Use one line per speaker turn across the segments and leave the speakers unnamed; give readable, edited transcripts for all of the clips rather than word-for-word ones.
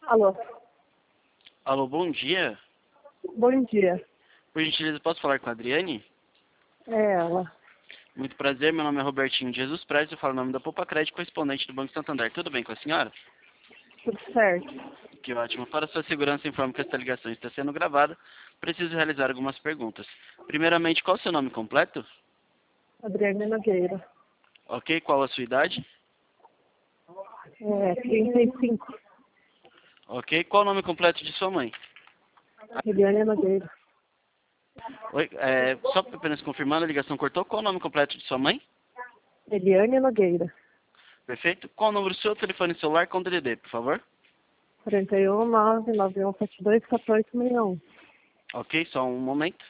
Alô,
Alô, bom dia.
bom dia.
Por gentileza, posso falar com a Adriane?
É ela.
Muito prazer, meu nome é Robertinho de Jesus Prestes, eu falo o nome da Poupa Crédito, correspondente do Banco Santander. Tudo bem com a senhora?
Tudo certo?
Que ótimo. Para sua segurança, informo que esta ligação está sendo gravada. Preciso realizar algumas perguntas. Primeiramente, qual é o seu nome completo?
Adriane Nogueira.
Ok, qual a sua idade?
35.
Ok, qual o nome completo de sua mãe?
Eliane Nogueira.
Oi, só apenas confirmando, a ligação cortou. Qual o nome completo de sua mãe?
Eliane Nogueira.
Perfeito. Qual o número do seu telefone celular com DDD, por favor?
41 99172 1461.
Ok, só um momento.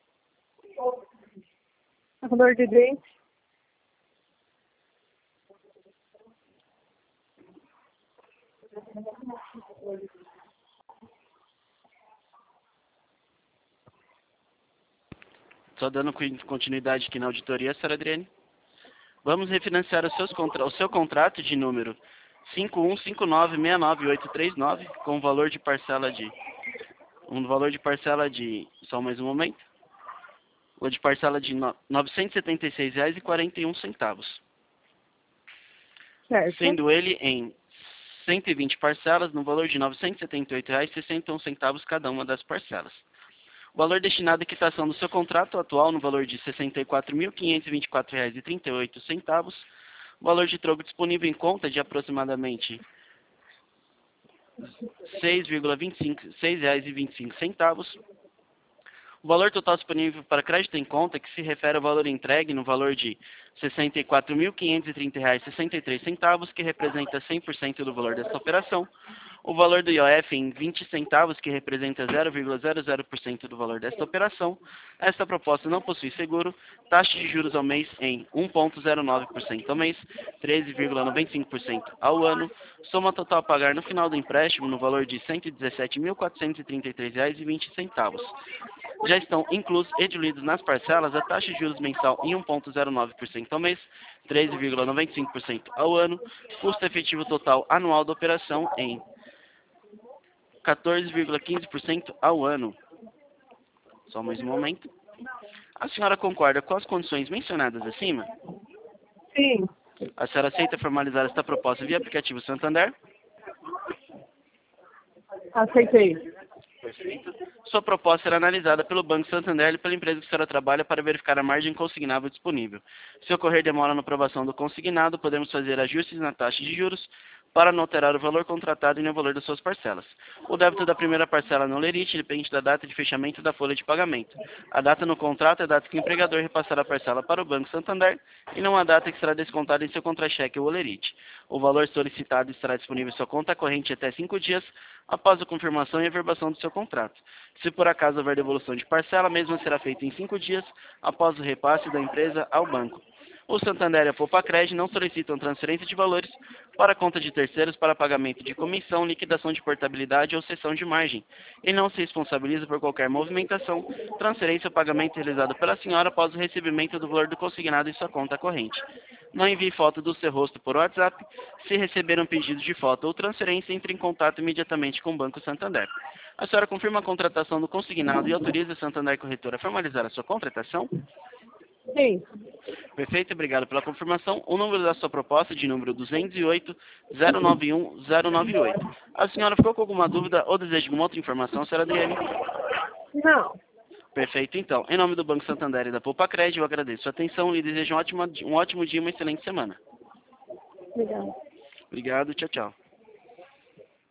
Tá com dor de dente?
Só dando continuidade aqui na auditoria, senhora Adriane. Vamos refinanciar o seu contrato de número 5159693839 com um valor de parcela de só mais um momento. O de parcela de R$ 976,41,
Certo.
sendo ele em 120 parcelas no valor de R$ 978,61 cada uma das parcelas. O valor destinado à quitação do seu contrato atual no valor de R$ 64.524,38. O valor de troco disponível em conta de aproximadamente R$ 6,25. O valor total disponível para crédito em conta, que se refere ao valor entregue no valor de R$ 64.530,63, que representa 100% do valor desta operação. O valor do IOF em 20 centavos, que representa 0,00% do valor desta operação. Esta proposta não possui seguro. Taxa de juros ao mês em 1,09% ao mês, 13,95% ao ano. Soma total a pagar no final do empréstimo no valor de R$ 117.433,20. Já estão inclusos e diluídos nas parcelas a taxa de juros mensal em 1,09% ao mês, 13,95% ao ano. Custo efetivo total anual da operação em 14,15% ao ano. Só mais um momento. A senhora concorda com as condições mencionadas acima?
Sim.
A senhora aceita formalizar esta proposta via aplicativo Santander?
Aceitei.
Perfeito. Sua proposta será analisada pelo Banco Santander e pela empresa que a senhora trabalha para verificar a margem consignável disponível. Se ocorrer demora na aprovação do consignado, podemos fazer ajustes na taxa de juros para não alterar o valor contratado e nem o valor das suas parcelas. O débito da primeira parcela no lerite depende da data de fechamento da folha de pagamento. A data no contrato é a data que o empregador repassará a parcela para o Banco Santander e não a data que será descontada em seu contra-cheque ou lerite. O valor solicitado estará disponível em sua conta corrente até 5 dias após a confirmação e averbação do seu contrato. Se por acaso houver devolução de parcela, a mesma será feita em 5 dias após o repasse da empresa ao banco. O Santander e a Poupa Crédito não solicitam transferência de valores para a conta de terceiros para pagamento de comissão, liquidação de portabilidade ou cessão de margem. Ele não se responsabiliza por qualquer movimentação, transferência ou pagamento realizado pela senhora após o recebimento do valor do consignado em sua conta corrente. Não envie foto do seu rosto por WhatsApp. Se receber um pedido de foto ou transferência, entre em contato imediatamente com o Banco Santander. A senhora confirma a contratação do consignado e autoriza a Santander Corretora a formalizar a sua contratação?
Sim.
Perfeito, obrigado pela confirmação. O número da sua proposta de número 208-091-098. A senhora ficou com alguma dúvida ou deseja alguma outra informação, senhora Adriane?
Não.
Perfeito, então. Em nome do Banco Santander e da Poupa Crédito, eu agradeço a sua atenção e desejo um ótimo dia e uma excelente semana.
Obrigada.
Obrigado, tchau, tchau.